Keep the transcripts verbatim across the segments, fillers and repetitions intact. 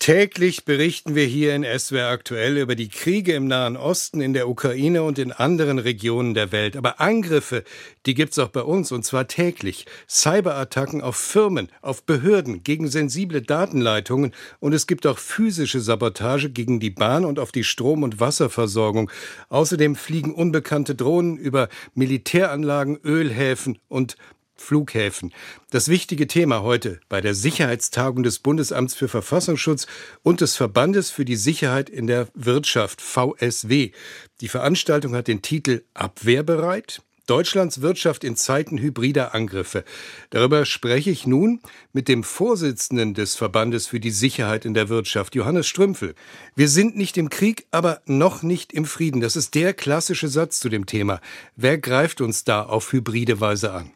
Täglich berichten wir hier in S W R aktuell über die Kriege im Nahen Osten, in der Ukraine und in anderen Regionen der Welt. Aber Angriffe, die gibt's auch bei uns, und zwar täglich. Cyberattacken auf Firmen, auf Behörden, gegen sensible Datenleitungen. Und es gibt auch physische Sabotage gegen die Bahn und auf die Strom- und Wasserversorgung. Außerdem fliegen unbekannte Drohnen über Militäranlagen, Ölhäfen und Flughäfen. Das wichtige Thema heute bei der Sicherheitstagung des Bundesamts für Verfassungsschutz und des Verbandes für die Sicherheit in der Wirtschaft, V S W. Die Veranstaltung hat den Titel Abwehrbereit? Deutschlands Wirtschaft in Zeiten hybrider Angriffe. Darüber spreche ich nun mit dem Vorsitzenden des Verbandes für die Sicherheit in der Wirtschaft, Johannes Strümpfel. Wir sind nicht im Krieg, aber noch nicht im Frieden. Das ist der klassische Satz zu dem Thema. Wer greift uns da auf hybride Weise an?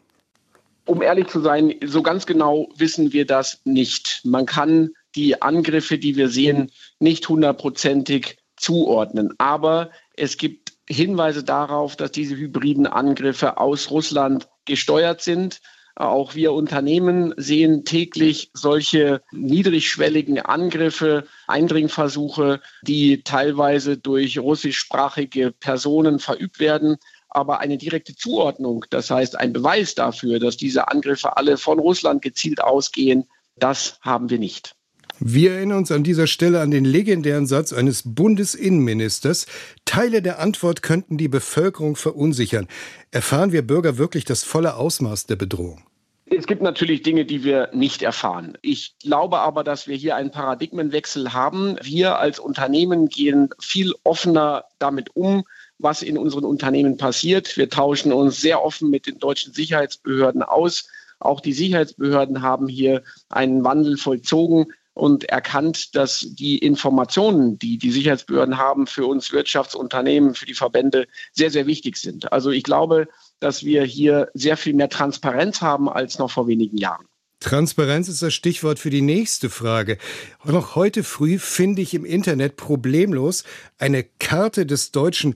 Um ehrlich zu sein, so ganz genau wissen wir das nicht. Man kann die Angriffe, die wir sehen, nicht hundertprozentig zuordnen. Aber es gibt Hinweise darauf, dass diese hybriden Angriffe aus Russland gesteuert sind. Auch wir Unternehmen sehen täglich solche niedrigschwelligen Angriffe, Eindringversuche, die teilweise durch russischsprachige Personen verübt werden. Aber eine direkte Zuordnung, das heißt ein Beweis dafür, dass diese Angriffe alle von Russland gezielt ausgehen, das haben wir nicht. Wir erinnern uns an dieser Stelle an den legendären Satz eines Bundesinnenministers: Teile der Antwort könnten die Bevölkerung verunsichern. Erfahren wir Bürger wirklich das volle Ausmaß der Bedrohung? Es gibt natürlich Dinge, die wir nicht erfahren. Ich glaube aber, dass wir hier einen Paradigmenwechsel haben. Wir als Unternehmen gehen viel offener damit um, was in unseren Unternehmen passiert. Wir tauschen uns sehr offen mit den deutschen Sicherheitsbehörden aus. Auch die Sicherheitsbehörden haben hier einen Wandel vollzogen und erkannt, dass die Informationen, die die Sicherheitsbehörden haben, für uns Wirtschaftsunternehmen, für die Verbände sehr, sehr wichtig sind. Also ich glaube, dass wir hier sehr viel mehr Transparenz haben als noch vor wenigen Jahren. Transparenz ist das Stichwort für die nächste Frage. Noch heute früh finde ich im Internet problemlos eine Karte des deutschen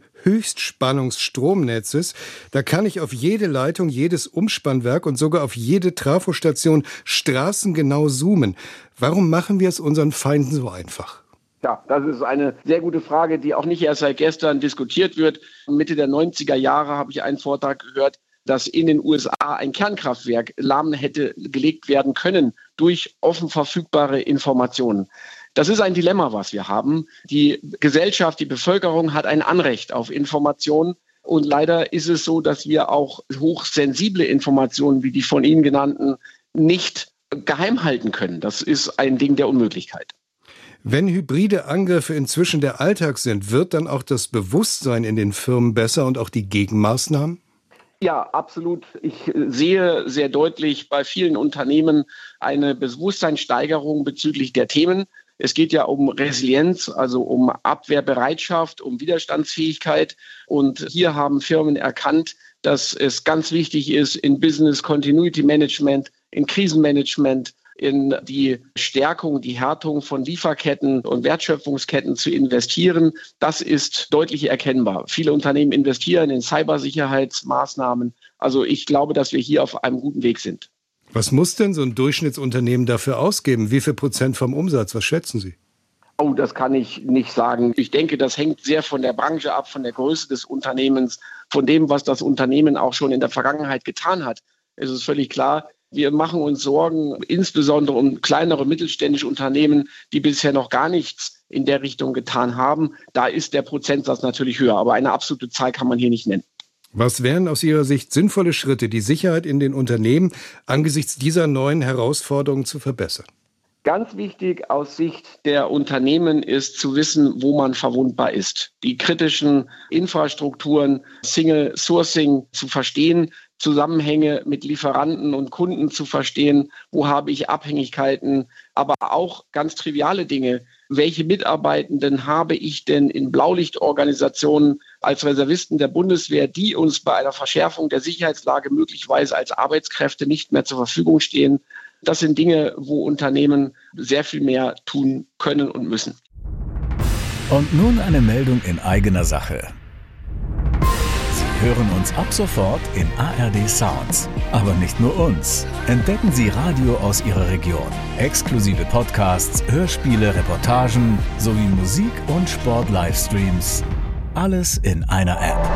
Höchstspannungsstromnetzes. Da kann ich auf jede Leitung, jedes Umspannwerk und sogar auf jede Trafostation straßengenau zoomen. Warum machen wir es unseren Feinden so einfach? Ja, das ist eine sehr gute Frage, die auch nicht erst seit gestern diskutiert wird. Mitte der neunziger Jahre habe ich einen Vortrag gehört, dass in den U S A ein Kernkraftwerk lahm hätte gelegt werden können durch offen verfügbare Informationen. Das ist ein Dilemma, was wir haben. Die Gesellschaft, die Bevölkerung hat ein Anrecht auf Informationen. Und leider ist es so, dass wir auch hochsensible Informationen, wie die von Ihnen genannten, nicht geheim halten können. Das ist ein Ding der Unmöglichkeit. Wenn hybride Angriffe inzwischen der Alltag sind, wird dann auch das Bewusstsein in den Firmen besser und auch die Gegenmaßnahmen? Ja, absolut. Ich sehe sehr deutlich bei vielen Unternehmen eine Bewusstseinssteigerung bezüglich der Themen. Es geht ja um Resilienz, also um Abwehrbereitschaft, um Widerstandsfähigkeit. Und hier haben Firmen erkannt, dass es ganz wichtig ist, in Business Continuity Management, in Krisenmanagement, in die Stärkung, die Härtung von Lieferketten und Wertschöpfungsketten zu investieren. Das ist deutlich erkennbar. Viele Unternehmen investieren in Cybersicherheitsmaßnahmen. Also ich glaube, dass wir hier auf einem guten Weg sind. Was muss denn so ein Durchschnittsunternehmen dafür ausgeben? Wie viel Prozent vom Umsatz? Was schätzen Sie? Oh, das kann ich nicht sagen. Ich denke, das hängt sehr von der Branche ab, von der Größe des Unternehmens, von dem, was das Unternehmen auch schon in der Vergangenheit getan hat. Es ist völlig klar, wir machen uns Sorgen, insbesondere um kleinere mittelständische Unternehmen, die bisher noch gar nichts in der Richtung getan haben. Da ist der Prozentsatz natürlich höher, aber eine absolute Zahl kann man hier nicht nennen. Was wären aus Ihrer Sicht sinnvolle Schritte, die Sicherheit in den Unternehmen angesichts dieser neuen Herausforderungen zu verbessern? Ganz wichtig aus Sicht der Unternehmen ist zu wissen, wo man verwundbar ist. Die kritischen Infrastrukturen, Single Sourcing zu verstehen, Zusammenhänge mit Lieferanten und Kunden zu verstehen, wo habe ich Abhängigkeiten, aber auch ganz triviale Dinge. Welche Mitarbeitenden habe ich denn in Blaulichtorganisationen als Reservisten der Bundeswehr, die uns bei einer Verschärfung der Sicherheitslage möglicherweise als Arbeitskräfte nicht mehr zur Verfügung stehen? Das sind Dinge, wo Unternehmen sehr viel mehr tun können und müssen. Und nun eine Meldung in eigener Sache. hören uns ab sofort in A R D Sounds. Aber nicht nur uns. Entdecken Sie Radio aus Ihrer Region. Exklusive Podcasts, Hörspiele, Reportagen sowie Musik- und Sport-Livestreams. Alles in einer App.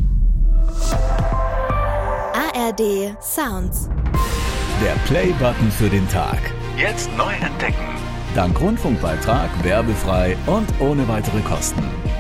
A R D Sounds. Der Play-Button für den Tag. Jetzt neu entdecken. Dank Rundfunkbeitrag werbefrei und ohne weitere Kosten.